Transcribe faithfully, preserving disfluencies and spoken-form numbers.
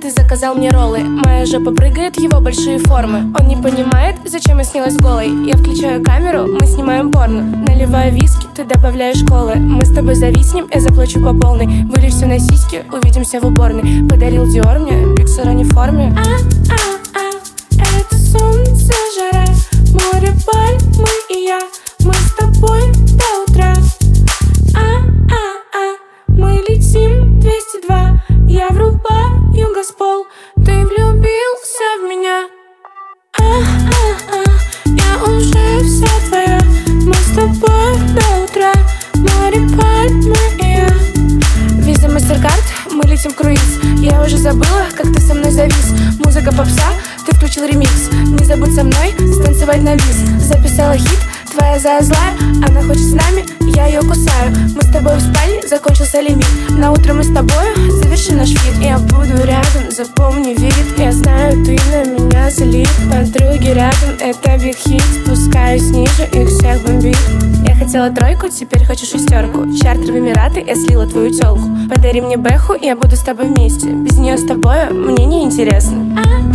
ты заказал мне роллы. Моя жопа прыгает, его большие формы. Он не понимает, зачем я снялась голой. Я включаю камеру, мы снимаем порно. Наливаю виски, ты добавляешь колы. Мы с тобой зависнем, я заплачу по полной. Вылей все на сиськи, увидимся в уборной. Подарил Диор мне, Пиксара не в форме. А-а-а, это солнце, жара, море, пальмы и я. Мы с тобой до утра. А-а-а, мы летим двести два. Я врубаю газпол, ты влюбился в меня. А-а-а, я уже вся твоя. Мы с тобой до утра. Море, пальмы и я. Виза, MasterCard, мы летим в круиз. Я уже забыла, как ты со мной завис. Музыка попса, ты включил ремикс. Не забудь со мной станцевать на бис. Записала хит, твоя зая злая. Она хочет с нами, я ее кусаю. Мы с тобой в спальне, закончился лимит. На утро мы с тобой завершим наш фит. Я буду рядом, запомни вид. Я знаю, ты на меня залип. Подруги рядом, это биг хит. Спускаюсь ниже, их всех бомбит. Я хотела тройку, теперь хочу шестерку. Чартер в Эмираты, я слила твою тёлку. Подари мне бэху, я буду с тобой вместе. Без нее с тобой мне не интересно.